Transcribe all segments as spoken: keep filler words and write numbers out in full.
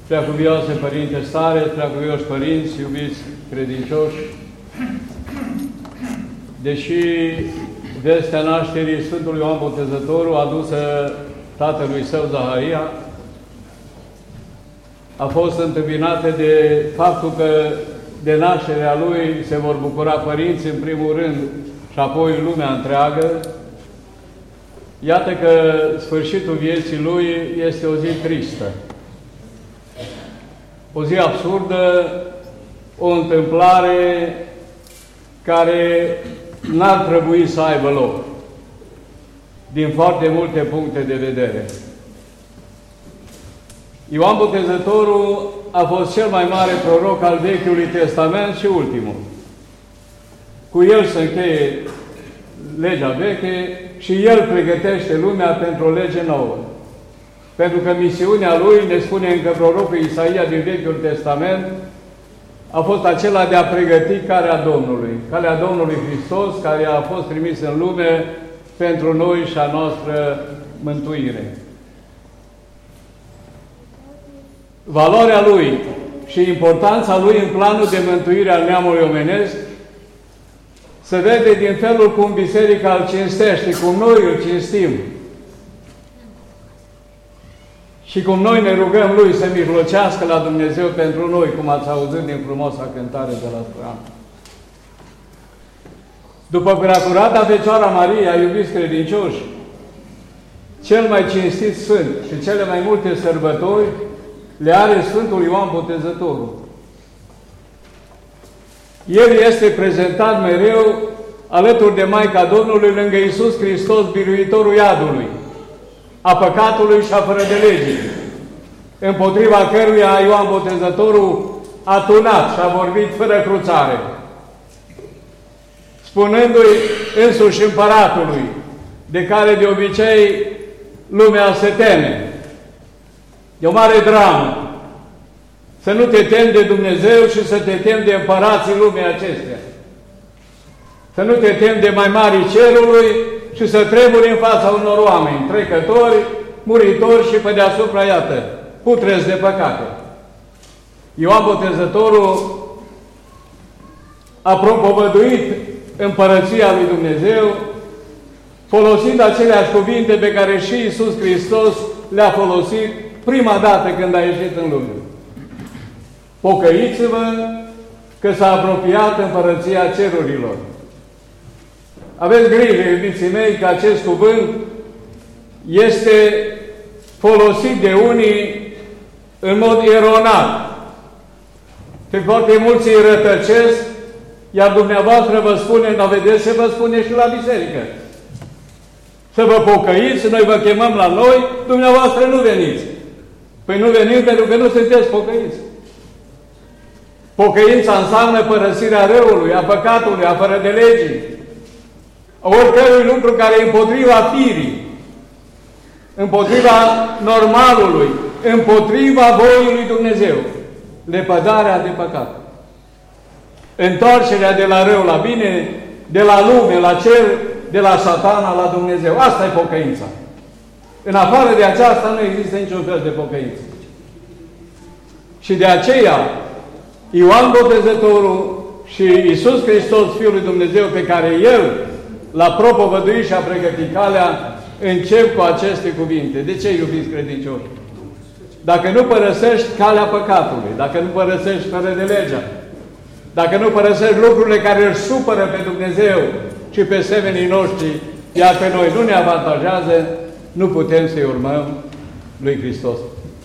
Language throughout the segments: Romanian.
Preacuvioase Părinte Stare, preacuvioși părinți, iubiți credincioși, deși vestea nașterii Sfântului Ioan Botezătorul adusă tatălui său Zaharia a fost întâmpinată de faptul că de nașterea lui se vor bucura părinții în primul rând și apoi lumea întreagă, iată că sfârșitul vieții lui este o zi tristă. O zi absurdă, o întâmplare care n-ar trebui să aibă loc, din foarte multe puncte de vedere. Ioan Botezătorul a fost cel mai mare proroc al Vechiului Testament și ultimul. Cu el se încheie legea veche și el pregătește lumea pentru o lege nouă. Pentru că misiunea lui, ne spune încă prorocul Isaia din Vechiul Testament, a fost acela de a pregăti calea Domnului, calea Domnului Hristos, care a fost trimis în lume pentru noi și a noastră mântuire. Valoarea lui și importanța lui în planul de mântuire al neamului omenesc se vede din felul cum biserica îl cinstește, cum noi îl cinstim și cum noi ne rugăm lui să mijlocească la Dumnezeu pentru noi, cum ați auzit din frumoasa cântare de la Sfânt. După Preacurata Fecioara Maria, iubiți credincioși, cel mai cinstit sfânt și cele mai multe sărbători le are Sfântul Ioan Botezătorul. El este prezentat mereu alături de Maica Domnului lângă Iisus Hristos, biruitorul iadului, a păcatului și a fără de legii, împotriva căruia Ioan Botezătorul a tunat și a vorbit fără cruțare, spunându-i însuși împăratului, de care de obicei lumea se teme. E o mare dramă să nu te temi de Dumnezeu și să te temi de împărații lumii acestea. Să nu te temi de mai mari cerului și să treburi în fața unor oameni, trecători, muritori și pe deasupra, iată, putreți de păcate. Ioan Botezătorul a propovăduit împărăția lui Dumnezeu, folosind aceleași cuvinte pe care și Iisus Hristos le-a folosit prima dată când a ieșit în lume. Pocăiți-vă că s-a apropiat împărăția cerurilor. Aveți grijă, iubiții mei, că acest cuvânt este folosit de unii în mod eronat. Că foarte mulți îi rătăcesc, iar dumneavoastră vă spune, dar vedeți ce vă spune și la biserică. Să vă pocăiți, noi vă chemăm la noi, dumneavoastră nu veniți. Păi nu veniți pentru că nu sunteți pocăiți. Pocăința înseamnă părăsirea răului, a păcatului, a fără de legii, a oricărui lucru care e împotriva firii, împotriva normalului, împotriva voii lui Dumnezeu, lepădarea de păcat. Întoarcerea de la rău la bine, de la lume la cer, de la Satana la Dumnezeu. Asta e pocăința. În afară de aceasta nu există niciun fel de pocăință. Și de aceea, Ioan Botezătorul și Iisus Hristos, Fiul lui Dumnezeu, pe care El l-a propovăduit și a pregătit calea, încep cu aceste cuvinte. De ce, iubiți credincioși? Dacă nu părăsești calea păcatului, dacă nu părăsești fără de legea, dacă nu părăsești lucrurile care îl supără pe Dumnezeu și pe semenii noștri, iar pe noi nu ne avantajează, nu putem să-i urmăm lui Hristos.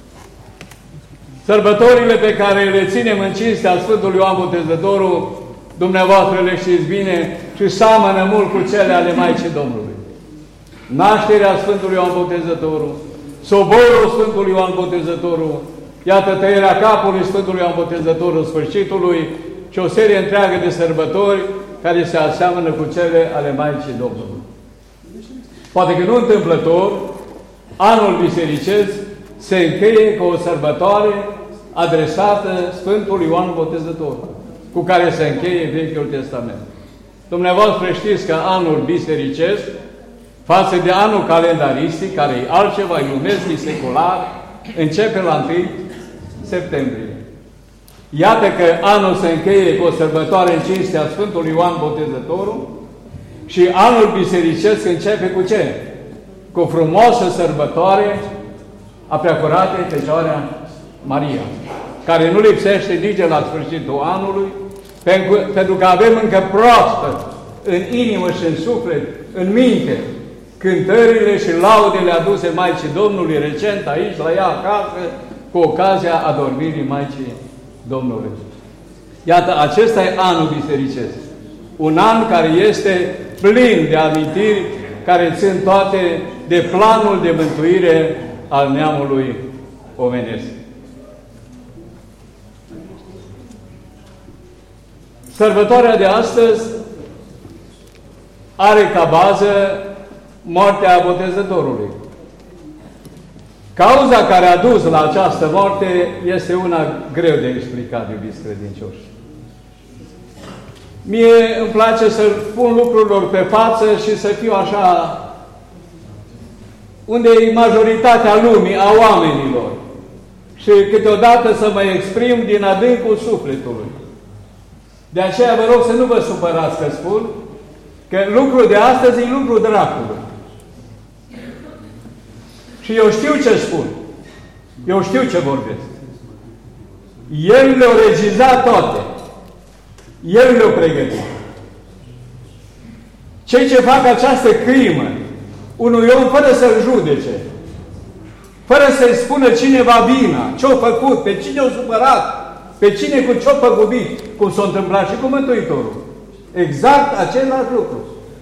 Sărbătorile pe care le ținem în cinstea Sfântului Ioan Botezătorul, dumneavoastră le știți bine și seamănă mult cu cele ale Maicii Domnului. Nașterea Sfântului Ioan Botezătorul, soborul Sfântului Ioan Botezătorul, iată tăierea capului Sfântului Ioan Botezătorul sfârșitului și o serie întreagă de sărbători care se aseamănă cu cele ale Maicii Domnului. Poate că nu întâmplător, anul bisericesc se încheie cu o sărbătoare adresată Sfântului Ioan Botezătorul, cu care se încheie Vechiul Testament. Dumneavoastră știți că anul bisericesc, față de anul calendaristic, care e altceva, e lumesc, e secular, începe la întâi septembrie. Iată că anul se încheie cu o sărbătoare în cinstea Sfântului Ioan Botezătorul și anul bisericesc începe cu ce? Cu frumoasă sărbătoare a Preacuratei Fecioarea Maria, care nu lipsește nici de la sfârșitul anului, pentru, pentru că avem încă proaspăt în inimă și în suflet, în minte, cântările și laudele aduse Maicii Domnului recent aici, la ea acasă, cu ocazia adormirii Maicii Domnului. Iată, acesta e anul bisericesc. Un an care este plin de amintiri, care țin toate de planul de mântuire al neamului omenesc. Sărbătoarea de astăzi are ca bază moartea Botezătorului. Cauza care a dus la această moarte este una greu de explicat, iubiți credincioși. Mie îmi place să pun lucrurilor pe față și să fiu așa unde e majoritatea lumii, a oamenilor. Și câteodată să mă exprim din adâncul sufletului. De aceea vă rog să nu vă supărați că spun că lucrul de astăzi e lucrul dracului. Și eu știu ce spun. Eu știu ce vorbesc. El le-a regizat toate. El le-a pregătit. Cei ce fac această crimă unui om fără să-l judece, fără să-i spună cineva vina, ce-a făcut, pe cine a supărat, pe cine cu ce-a păgubit, cum s-a întâmplat și cu Mântuitorul. Exact același lucru.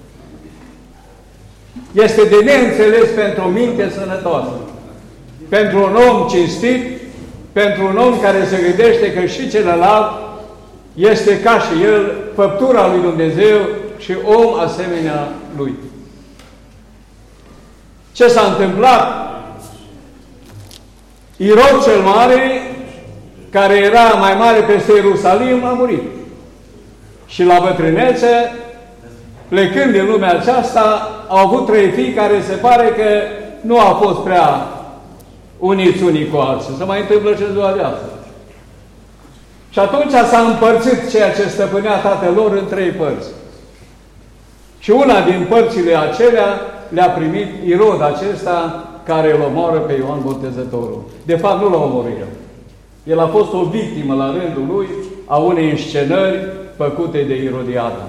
Este de neînțeles pentru o minte sănătoasă, pentru un om cinstit, pentru un om care se gândește că și celălalt este ca și el, făptura lui Dumnezeu și om asemenea lui. Ce s-a întâmplat? Irod cel Mare, care era mai mare peste Ierusalim, a murit. Și la bătrânețe, plecând din lumea aceasta, au avut trei fii care se pare că nu au fost prea uniți unii cu alții. Se mai întâmplă și în ziua de astăzi. Și atunci s-a împărțit ceea ce stăpânea tatăl lor în trei părți. Și una din părțile acelea le-a primit Irod acesta, care îl omoară pe Ioan Botezătorul. De fapt, nu l-a omorât el. El a fost o victimă la rândul lui a unei înscenări făcute de Irodiada.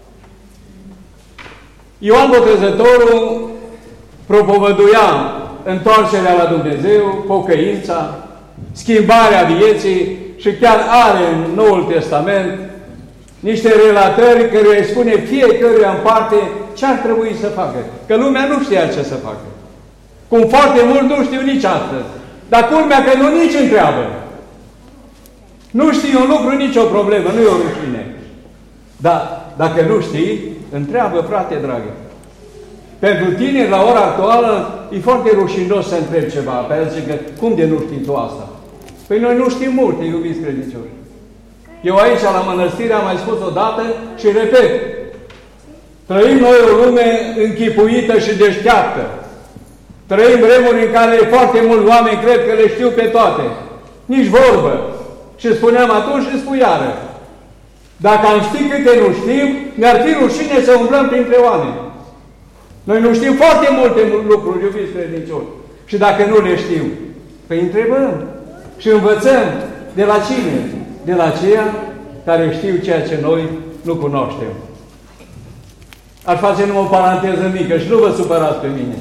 Ioan Botezătorul propovăduia întoarcerea la Dumnezeu, pocăința, schimbarea vieții și chiar are în Noul Testament niște relatări care îi spune fiecăruia în parte ce ar trebui să facă. Că lumea nu știa ce să facă. Cum foarte mult nu știu nici astăzi. Dar culmea că nu nici întreabă. Nu știi un lucru, nicio problemă, nu e o rușine. Dar dacă nu știi, întreabă, frate dragă. Pentru tine, la ora actuală, e foarte rușinos să întrebi ceva. Pe aia zice că, cum de nu știi tu asta? Păi noi nu știm multe, iubiți credincioși. Eu aici, la mănăstire, am mai spus odată și repet. Trăim noi o lume închipuită și deșteaptă. Trăim vremuri în care foarte mulți oameni cred că le știu pe toate. Nici vorbă. Și spuneam atunci și spui iară. Dacă am ști câte nu știm, ne-ar fi rușine să umblăm printre oameni. Noi nu știm foarte multe lucruri, iubiți credincioși. Și dacă nu le știm, păi întrebăm și învățăm de la cine? De la aceia care știu ceea ce noi nu cunoaștem. Aș face numai o paranteză mică și nu vă supărați pe mine.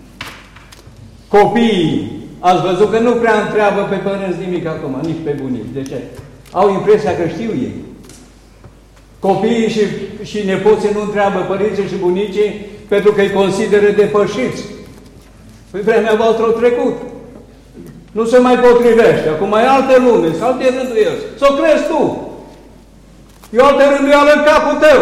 Copiii, ați văzut că nu prea întreabă pe părinți nimic acum, nici pe bunici. De ce? Au impresia că știu ei. Copiii și, și nepoții nu întreabă părinții și bunicii pentru că îi consideră depășiți. Păi vremea voastră a trecut. Nu se mai potrivește. Acum e altă lume, sau alte rânduieli. Să o crezi tu. E o altă rânduială în capul tău.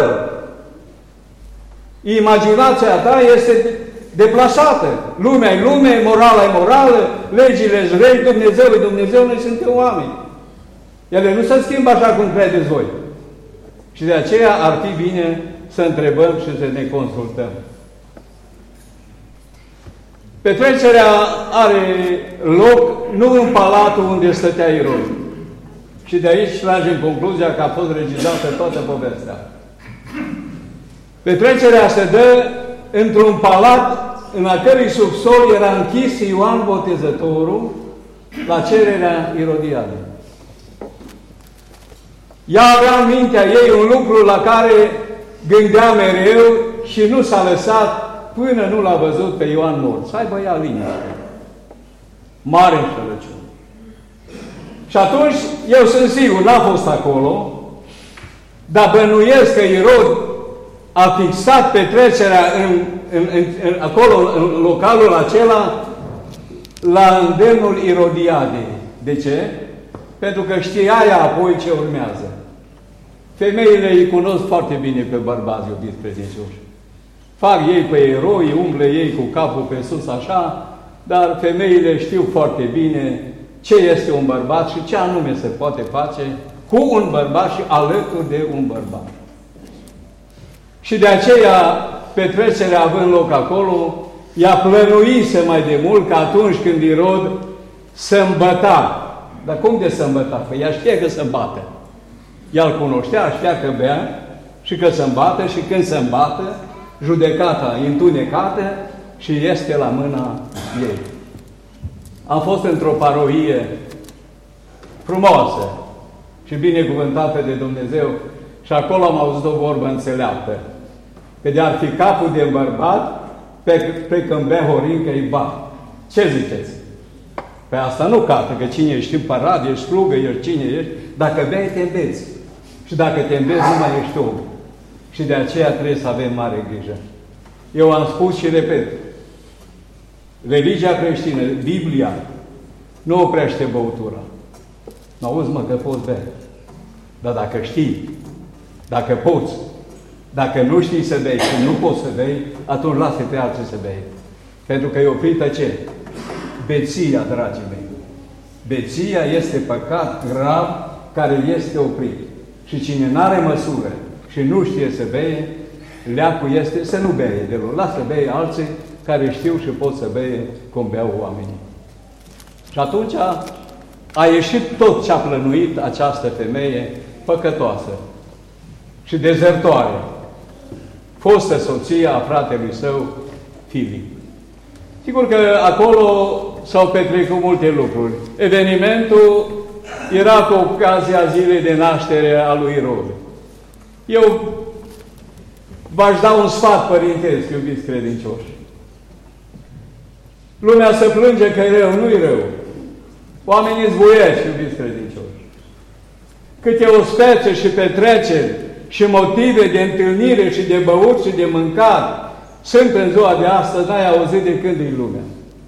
Imaginația ta este deplasată. Lumea e lume, morala e morală, legile-s rei, Dumnezeu e Dumnezeu, noi suntem oameni. Ele nu se schimbă așa cum credeți voi. Și de aceea ar fi bine să întrebăm și să ne consultăm. Petrecerea are loc nu în palatul unde stătea Irod. Și de aici tragem concluzia că a fost regizată toată povestea. Petrecerea se dă într-un palat în a cărui subsol era închis Ioan Botezătorul la cererea Irodiadei. Ea avea în mintea ei un lucru la care gândea mereu și nu s-a lăsat până nu l-a văzut pe Ioan mort. Să aibă ea liniște. Mare înșelăciune. Și atunci, eu sunt sigur, n-a fost acolo, dar bănuiesc că Irod a fixat petrecerea în, în, în, în, acolo, în localul acela, la îndemnul Irodiadei. De ce? Pentru că știa ea apoi ce urmează. Femeile îi cunosc foarte bine pe bărbați, iubiți credincioși. Fac ei pe eroi, umble ei cu capul pe sus așa, dar femeile știu foarte bine ce este un bărbat și ce anume se poate face cu un bărbat și alături de un bărbat. Și de aceea, petrecerea având loc acolo, ea plănuise mai de mult că atunci când Irod se îmbăta. Dar cum de se îmbăta? Că ea știa că se îmbată. Ea îl cunoștea, știa că bea și că se îmbată și când se îmbată, judecata întunecată și este la mâna ei. Am fost într-o parohie frumoasă și binecuvântată de Dumnezeu și acolo am auzit o vorbă înțeleaptă. Că de-ar fi capul de bărbat, pe, pe când bea horin că îi bat. Ce ziceți? Pe asta nu cată, că cine ești împărat, ești slugă, ești cine ești, dacă bei, te îmbeți. Și dacă te îmbeți, nu mai ești om. Și de aceea trebuie să avem mare grijă. Eu am spus și repet, religia creștină, Biblia, nu oprește băutura. N-auzi, mă, că poți bea. Dar dacă știi, dacă poți, dacă nu știi să bei și nu poți să bei, atunci lasă-te alții să bei. Pentru că e oprită ce? Beția, dragii mei. Beția este păcat grav care este oprit. Și cine n-are măsură și nu știe să beie, leacul este să nu beie deloc. Lasă beie alții care știu și pot să beie cum beau oamenii. Și atunci a ieșit tot ce a plănuit această femeie păcătoasă și dezertoare, fostă soția a fratelui său, Filip. Sigur că acolo s-au petrecut multe lucruri. Evenimentul era cu ocazia zilei de naștere a lui Irod. Eu v-aș da un sfat părintesc, iubiți credincioși. Lumea se plânge că e rău, nu-i rău. Oamenii zbuieți, iubiți credincioși. Câte o spețe și petreceri și motive de întâlnire și de băut și de mâncat sunt în ziua de astăzi, n-ai auzit de când e lumea.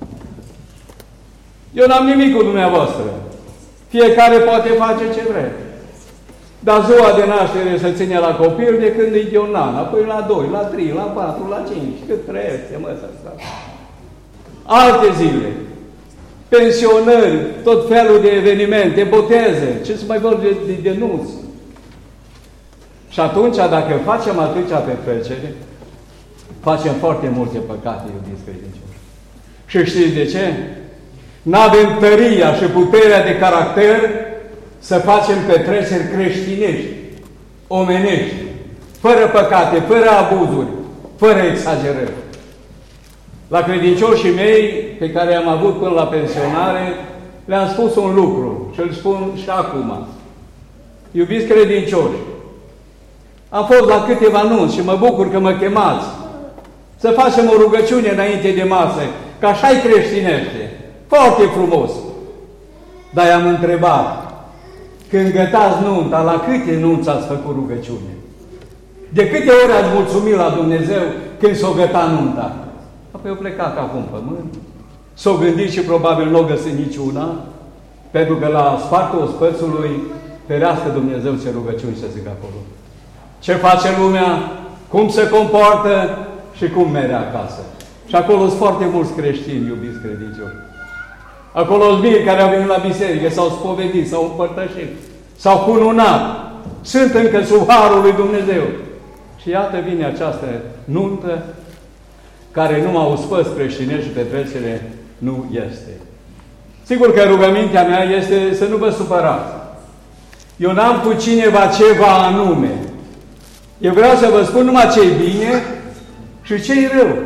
Eu n-am nimic cu dumneavoastră. Fiecare poate face ce vrea. Dar ziua de naștere se ține la copil de când e de un an, apoi la doi, la trei, la patru, la cinci, cât trăiește, mă, să stau. Alte zile, pensionări, tot felul de evenimente, boteze, ce să mai vorbe de, de, de nunți. Și atunci, dacă facem atâția petreceri, facem foarte multe păcate, iubiți credincioși. Și știți de ce? N-avem tăria și puterea de caracter să facem petreceri creștinești, omenești, fără păcate, fără abuzuri, fără exagerări. La credincioșii mei, pe care am avut până la pensionare, le-am spus un lucru și îl spun și acum. Iubiți credincioși, am fost la câteva anunți și mă bucur că mă chemați să facem o rugăciune înainte de masă, că așa-i creștinește. Foarte frumos. Dar i-am întrebat, când gătați nunta, la câte nunți ați făcut rugăciune? De câte ori ați mulțumit la Dumnezeu când s-o găta nunta? Apoi au plecat acum în pământ. S-au gândit și probabil nu o găsit niciuna, pentru că la sfartul ospățului ferească Dumnezeu ce rugăciuni să zic acolo. Ce face lumea, cum se comportă și cum merge acasă. Și acolo sunt foarte mulți creștini, iubiți credincioși. Acolo sunt mii care au venit la biserică, s-au spovedit, s-au împărtășit, s-au cununat. Sunt încă sub harul lui Dumnezeu. Și iată vine această nuntă care nu m-au spus creștinești și petrecere nu este. Sigur că rugămintea mea este să nu vă supărați. Eu n-am cu cineva ceva anume. Eu vreau să vă spun numai ce e bine și ce e rău.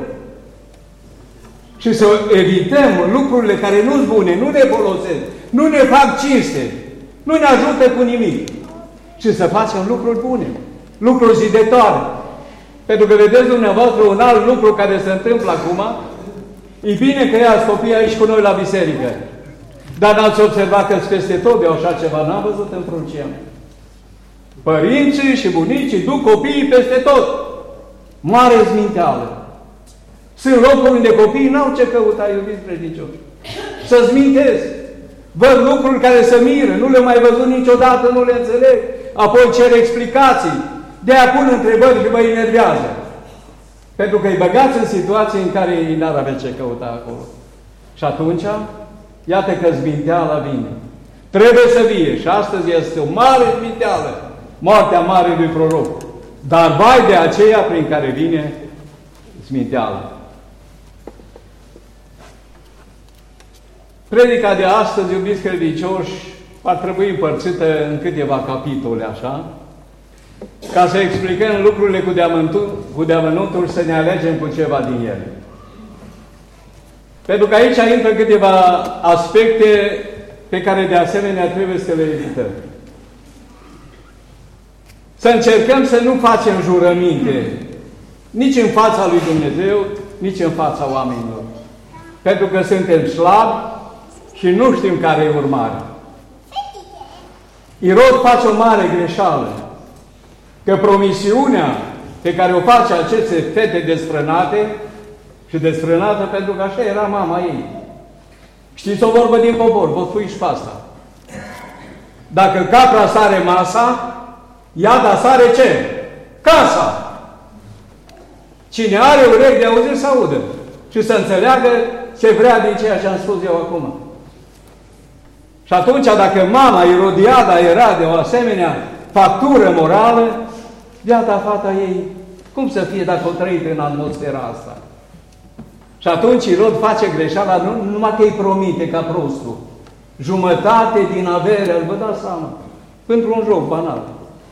Și să evităm lucrurile care nu-s bune, nu ne folosesc, nu ne fac cinste, nu ne ajută cu nimic. Și să facem lucruri bune, lucruri zidetoare. Pentru că vedeți dumneavoastră un alt lucru care se întâmplă acum, e bine că ia copii aici cu noi la biserică. Dar n-ați observat că peste tot de așa ceva, n-am văzut în pruncia mea. Părinții și bunicii duc copiii peste tot. Mare zminteală. Sunt locuri unde copiii n-au ce căuta, iubiți credincioși. Să-ți mintesc. Văd lucruri care se miră, nu le-au mai văzut niciodată, nu le înțeleg. Apoi cer explicații. De-aia pun întrebări și vă enervează. Pentru că îi băgați în situații în care ei n-ar avea ce căuta acolo. Și atunci, iată că zminteala vine. Trebuie să vie. Și astăzi este o mare zminteală. Moartea marelui proroc. Dar vai de aceea prin care vine zminteala. Predica de astăzi, iubiți credincioși, ar trebui împărțită în câteva capitole, așa, ca să explicăm lucrurile cu deamănuntul, cu deamănuntul, să ne alegem cu ceva din ele. Pentru că aici intră câteva aspecte pe care de asemenea trebuie să le evităm. Să încercăm să nu facem jurăminte nici în fața lui Dumnezeu, nici în fața oamenilor. Pentru că suntem slabi și nu știm care e urmarea. Irod face o mare greșeală, că promisiunea pe care o face aceste fete desfrânate, și desfrânată pentru că așa era mama ei. Știți o vorbă din popor, vă spui și pe asta. Dacă capra sare masa, iada sare ce? Casa! Cine are urechi de auzit să audă și să înțeleagă ce vrea din ceea ce am spus eu acum. Și atunci, dacă mama Irodiada era de o asemenea factură morală, viața fata ei, cum să fie dacă o trăit în atmosfera asta? Și atunci Irod face greșeala, nu numai că îi promite ca prostul, jumătate din avere, îl vă dați seama, pentru un joc banal.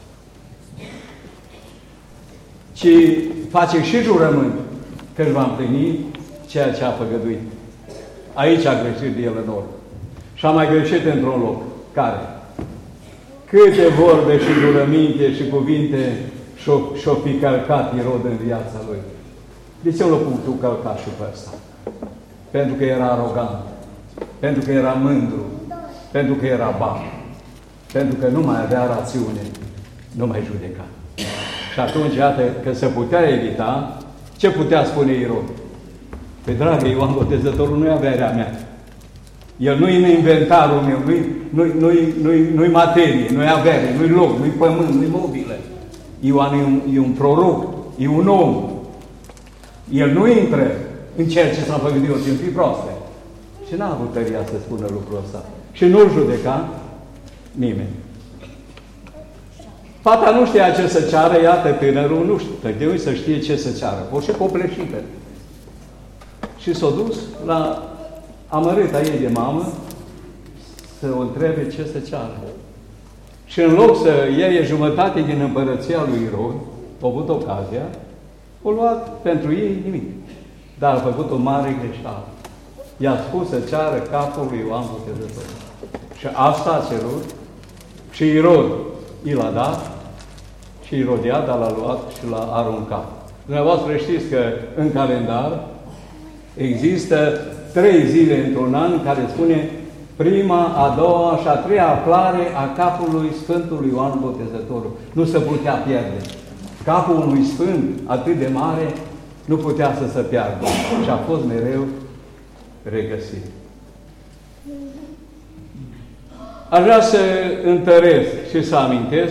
Ci face și jurământ că își va împlini ceea ce a făgăduit. Aici a greșit el în urmă. Și a mai greșit într-un loc. Care? Câte vorbe și jurăminte și cuvinte și-o fi călcat Irod în viața lui. De ce l-a putut călca și pe ăsta? Pentru că era arogant. Pentru că era mândru. Pentru că era ban. Pentru că nu mai avea rațiune. Nu mai judeca. Și atunci, iată, că se putea evita, ce putea spune Irod? Păi, dragă, Ioan Botezătorul nu-i averea mea. El nu-i în inventarul meu, nu-i nu-i, nu-i, nu-i, nu-i materie, nu-i avere, nu-i loc, nu-i pământ, nu-i mobile. Ioan e un, e un proroc, e un om. El nu intră în ceea ce s-a făcut eu, în fi proaste. Și n-a avut tăria să spună lucrul ăsta. Și nu-l judeca nimeni. Fata nu știa ce să ceară, iată, tânărul nu știu, de unde să știe ce să ceară. O și copleșită. Și s-a dus la amărâta ei de mamă să o întrebe ce să ceară. Și în loc să iei jumătate din împărăția lui Irod, a avut ocazia, o luat pentru ei nimic. Dar a făcut o mare greșeală. I-a spus să ceară capul lui Ioan Botezătorul. Și asta a cerut și Irod i l-a dat și Irodiada l-a luat și l-a aruncat. Dumneavoastră știți că în calendar există trei zile într-un an care spune prima, a doua și a treia aflare a capului Sfântului Ioan Botezătorul. Nu se putea pierde. Capul unui Sfânt atât de mare nu putea să se piardă. Și a fost mereu regăsit. Aș vrea să întăresc și să amintesc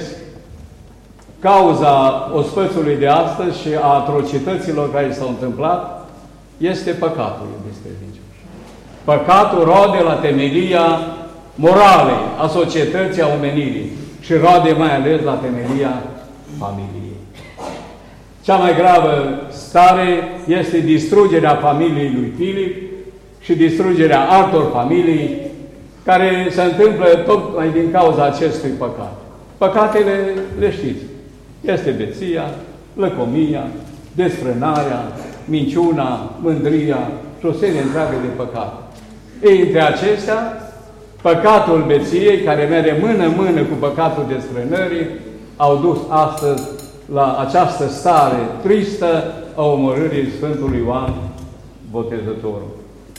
cauza ospățului de astăzi și a atrocităților care s-au întâmplat este păcatul, iubiți credincioși. Păcatul roade la temelia moralei, a societății, a omenirii și roade mai ales la temelia familiei. Cea mai gravă stare este distrugerea familiei lui Filip și distrugerea altor familii care se întâmplă tocmai din cauza acestui păcat. Păcatele le știți. Este beția, lăcomia, desfrânarea, minciuna, mândria și o serie întreagă de păcate. Ei, între acestea, păcatul beției, care merge mână-mână cu păcatul desfrânării, au dus astăzi la această stare tristă a omorârii Sfântului Ioan Botezătorul.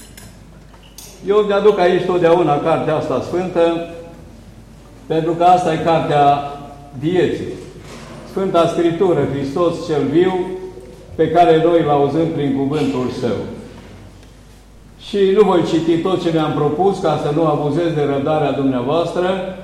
Eu mi-aduc aici totdeauna cartea asta sfântă, pentru că asta e cartea vieții. Sfânta Scriptură, Hristos cel viu, pe care noi îl auzim prin cuvântul Său. Și nu voi citi tot ce mi-am propus, ca să nu abuzez de răbdarea dumneavoastră,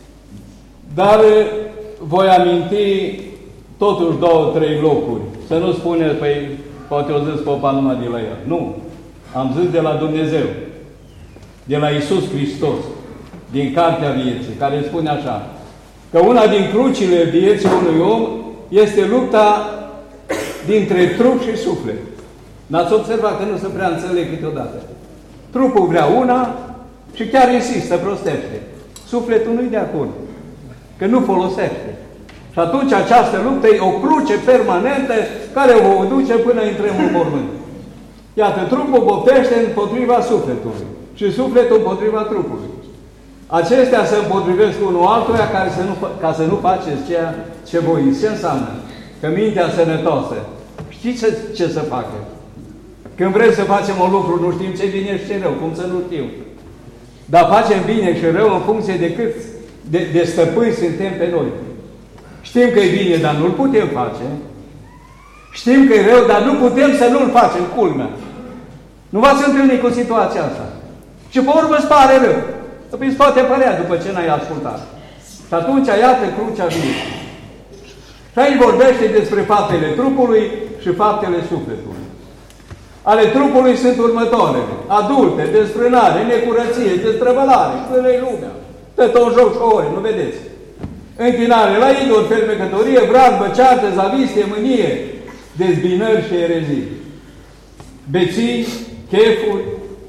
dar voi aminti totuși două, trei locuri. Să nu spuneți, păi, poate o zis popa numai de la el. Nu. Am zis de la Dumnezeu, de la Iisus Hristos, din Cartea Vieții, care spune așa, că una din crucile vieții unui om este lupta dintre trup și suflet. N-ați observat că nu se prea înțeleg câteodată. Trupul vrea una și chiar insistă, prostește. Sufletul nu-i de acord, că nu folosește. Și atunci această luptă e o cruce permanentă care o duce până intrăm în mormânt. Iată, trupul boptește împotriva sufletului și sufletul împotriva trupului. Acestea se împotrivesc unul altuia care să nu, ca să nu faceți ceea ce voi. Ce înseamnă? Că mintea sănătoasă. Știți ce, ce să facă? Când vrem să facem un lucru, nu știm ce bine și ce rău, cum să nu știu. Dar facem bine și rău în funcție de cât de, de stăpâni suntem pe noi. Știm că e bine, dar nu-l putem face. Știm că e rău, dar nu putem să nu-l facem, culmea. Nu v-ați întâlnit cu situația asta. Și pe urmă îți pare rău. Păi îți poate părea după ce n-ai ascultat. Și atunci, iată crucea vieții. Și aici vorbește despre faptele trupului și faptele sufletului. Ale trupului sunt următoarele: adulte, desfrânare, necurăție, destrăbălare, până-i lumea. Tot un joc și ore, nu vedeți? Închinare la idol, fermecătorie, bradbă, ceartă, zavistie, mânie, dezbinări și erezii. Beții, chefuri.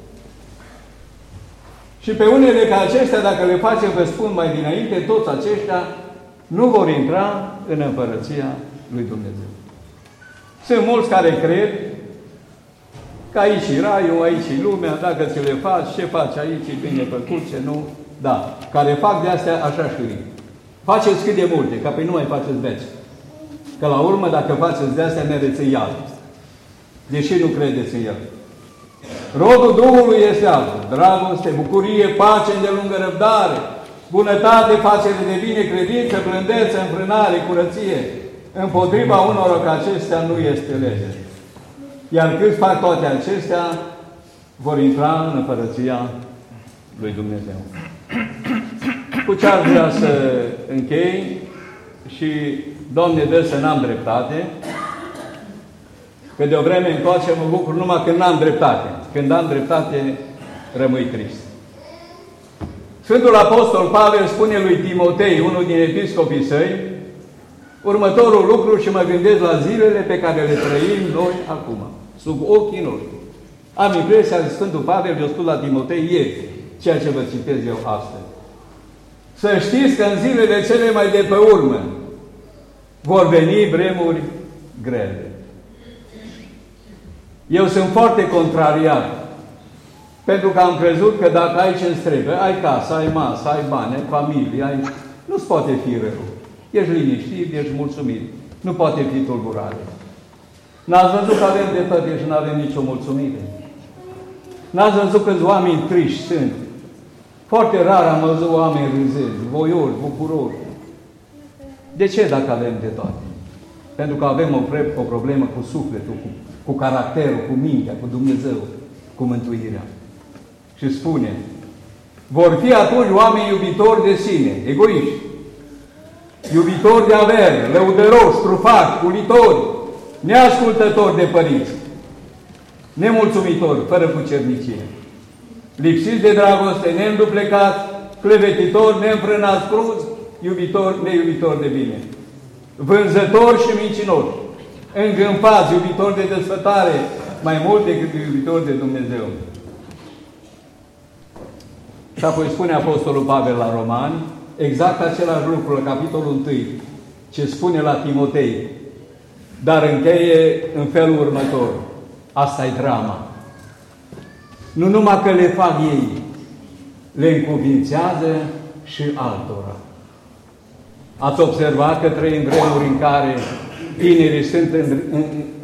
Și pe unele ca acestea, dacă le facem, vă spun mai dinainte, toți aceștia nu vor intra în împărăția lui Dumnezeu. Sunt mulți care cred că aici e raiul, aici e lumea, dacă ți le faci, ce faci aici, e bine făcut, ce nu. Da, care fac de astea așa știrii. Faceți cât de multe, ca pe nu mai faceți veți. Că la urmă, dacă faceți de astea, mereți în iad. Deși nu credeți în el. Rodul Duhului este altul: dragoste, bucurie, pace, îndelungă răbdare, bunătate, facere de bine, credință, blândețe, înfrânare, curăție. Împotriva unor ca acestea nu este lege. Iar câți fac toate acestea, vor intra în împărăția lui Dumnezeu. Cu ce ar vrea să închei și, Doamne, dă să n-am dreptate, că de o vreme încoace mă bucur numai când n-am dreptate. Când am dreptate, rămâi trist. Sfântul Apostol Pavel spune lui Timotei, unul din episcopii săi, următorul lucru, și mă gândesc la zilele pe care le trăim noi acum, sub ochii noștri. Am impresia că Sfântul Pavel i-a spus la Timotei ieri, ceea ce vă citez eu astăzi. Să știți că în zilele cele mai de pe urmă vor veni vremuri grele. Eu sunt foarte contrariat, pentru că am crezut că dacă ai ce-ți trebuie, ai casă, ai masă, ai bani, ai familie, ai... nu-ți poate fi rău. Ești liniștit, ești mulțumit. Nu poate fi tulburare. N-ați văzut că avem de toate și nu avem nicio mulțumire? N-ați văzut câți oameni triști sunt? Foarte rar am văzut oameni râzând, voioși, bucuroși. De ce dacă avem de toate? Pentru că avem o, o problemă cu sufletul, cu, cu caracterul, cu mintea, cu Dumnezeu, cu mântuirea. Și spune, vor fi atunci oameni iubitori de sine, egoiști, iubitori de avere, lăudăroși, trufași, culitori, neascultători de părinți, nemulțumitori, fără cucernicie, lipsiți de dragoste, neînduplecați, clevetitori, neînfrânați, cruzi, iubitori, neiubitori de bine, vânzători și mincinoși, îngânfați, iubitori de desfătare, mai mult decât iubitori de Dumnezeu. Și apoi spune Apostolul Pavel la Romani, exact același lucru, la capitolul unu, ce spune la Timotei, dar încheie în felul următor. Asta e drama. Nu numai că le fac ei, le încuvințează și altora. Ați observat că trăim vremuri în care tinerii sunt în, în,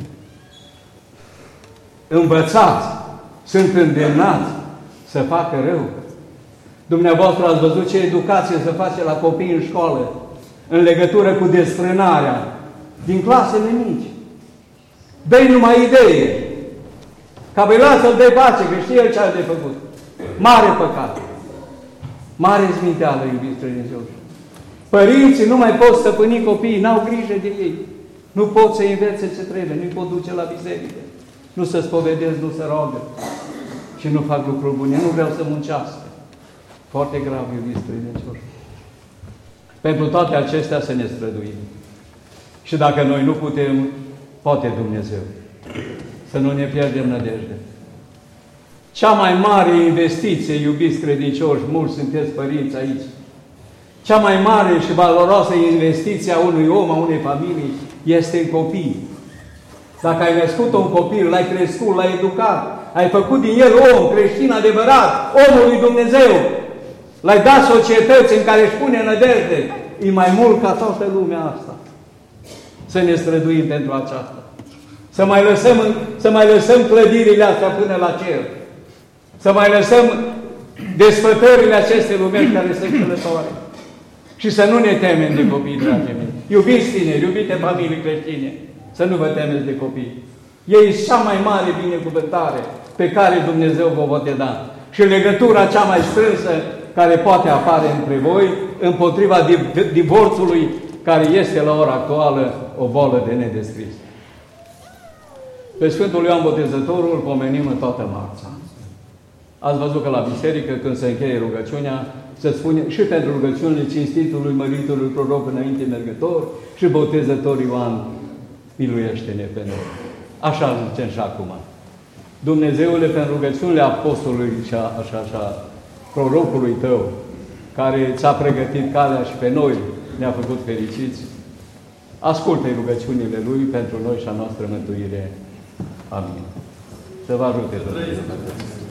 învățați, sunt îndemnați să facă rău. Dumneavoastră ați văzut ce educație se face la copii în școală în legătură cu desfrânarea din clasele mici. Dă-i numai idee. Ca băi, lasă-l de pace, că știe el ce are de făcut. Mare păcat. Mare zminteală, iubiți credincioși. Părinții nu mai pot stăpâni copiii, n-au grijă de ei. Nu pot să învețe ce trebuie, nu-i pot duce la biserică. Nu se spovedesc, nu se roagă. Și nu fac lucruri bune, nu vreau să muncească. Foarte grav, iubiți credincioși. Pentru toate acestea să ne străduim. Și dacă noi nu putem, poate Dumnezeu. Să nu ne pierdem nădejde. Cea mai mare investiție, iubiți credincioși, mulți sunteți părinți aici, cea mai mare și valoroasă investiție a unui om, a unei familii, este în copii. Dacă ai născut un copil, l-ai crescut, l-ai educat, ai făcut din el om creștin adevărat, omul lui Dumnezeu, l-ai dat societăți în care își pune nădejde, e mai mult ca toată lumea asta. Să ne străduim pentru aceasta. Să mai lăsăm, să mai lăsăm clădirile astea până la cer. Să mai lăsăm desfătările acestei lumeri care sunt călătoare. Și să nu ne temem de copii, dragii mei. Iubiți tineri, iubite familii creștine, să nu vă temeți de copii. Ei sunt cea mai mare binecuvântare pe care Dumnezeu vă poate da. Și legătura cea mai strânsă care poate apare între voi împotriva divorțului, care este la ora actuală o boală de nedescris. Pe Sfântul Ioan Botezătorul îl pomenim în toată marța. Ați văzut că la biserică, când se încheie rugăciunea, se spune și pentru rugăciunile cinstitului, măritului proroc înainte mergător și Botezător Ioan, miluiește-ne pe noi. Așa zicem și acum. Dumnezeule, pentru rugăciunile apostolului și așa, așa, prorocului tău, care ți-a pregătit calea și pe noi ne-a făcut fericiți, ascultă rugăciunile Lui pentru noi și a noastră mântuire. Amin. Să vă ajute Dumnezeu.